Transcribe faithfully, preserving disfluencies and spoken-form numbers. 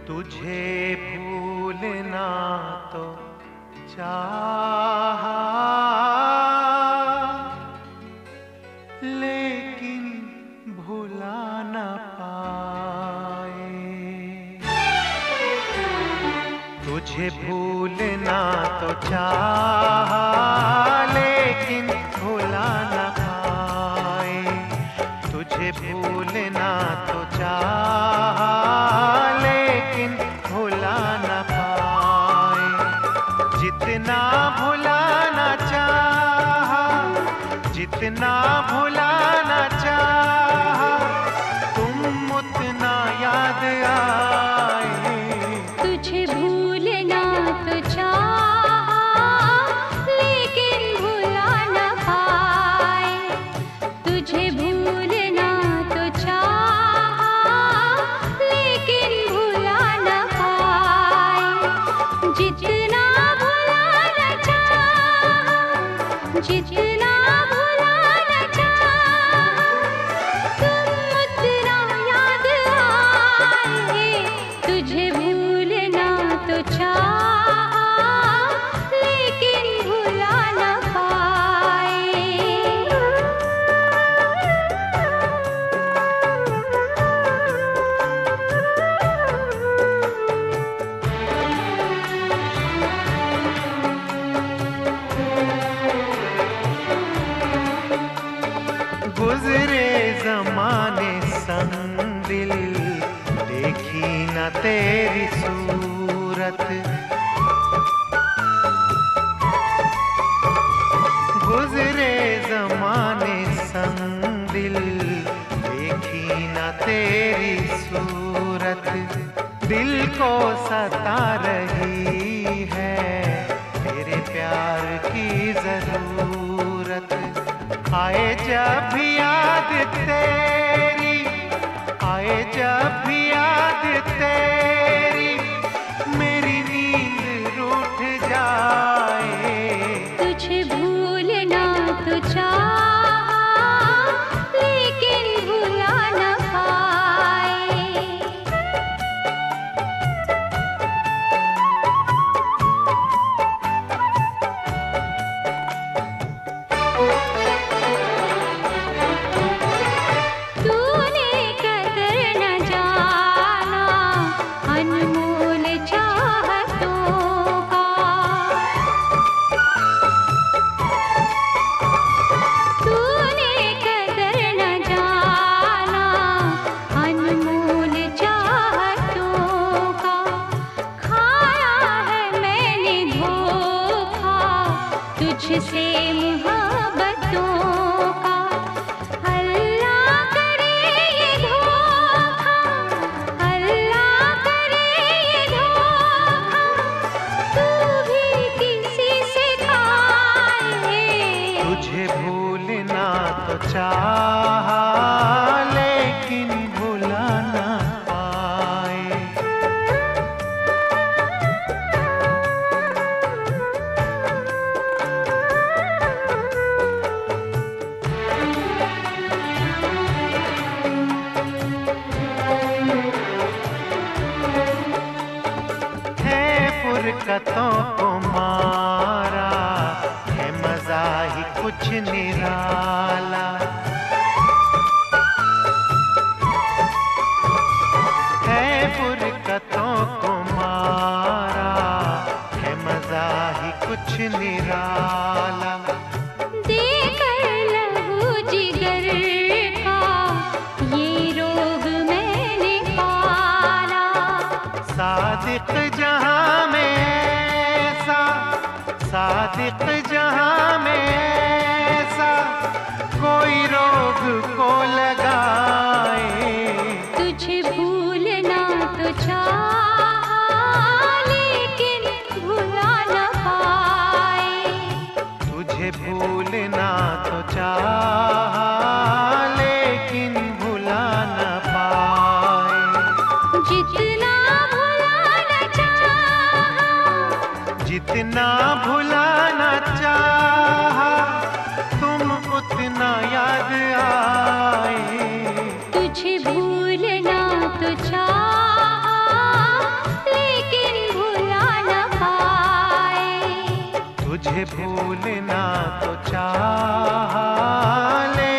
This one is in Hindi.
तुझे भूलना तो चाहा, लेकिन भुला न पाए। तुझे भूलना तो चाहा, लेकिन भुला न पाए। तुझे भूलना तो चाहा, लेकिन भुला न पाए। जितना भुलाना चाहा, जितना भुलाना चाहा, तुम उतना याद आए। तुझे भूलना तो चाहा, लेकिन भुला न पाए। तुझे भूलना तो चाहा, लेकिन भुला न पाए। जितना भुलाना चाहा, जितना भुलाना चाहा, तुम उतना याद आए। तुझे भूलना तो चाहा, लेकिन भुला न पाए। गुजरे जमाने संग दिल, देखी न तेरी सूरत। गुजरे जमाने संग दिल, देखी न तेरी सूरत। दिल को सता रही है तेरे प्यार की जरूरत। आए जब भी याद तेरी, आए जब भी याद तेरी, मेरी नींद रूठ जाए। तुझे भूलना तो चाहा, लेकिन भुला न पाए। तूने कदर न जाना अनमोल चाहतों का। तूने कदर न जाना अनमोल चाहतों का। खाया है मैंने धोखा तुझसे मोहब्बतों का। अल्लाह करे ये धोखा, अल्लाह करे ये धोखा, तू भी किसी से खाए। तुझे भूलना तो चाहा, लेकिन भुला न पाए। है फुरकतों को मारा, है मजा ही कुछ निराला। है फुरकतों को मारा, है मजा ही कुछ निराला। देकर लहू जिगर का ये रोग मैंने पाला। सादिक जहां में ऐसा, सादिक जहां में ऐसा, कोई रोग को लगाए। तुझे भूलना तो चाहा, लेकिन भुला न पाए। तुझे भूलना तो चाहा, लेकिन भुला न पाए। जितना भुलाना चाहा, जितना भुलाना चाहा, तुम उतना याद आए। तुझे भूलना तो चाहा, तुझे भूलना तो चाहा,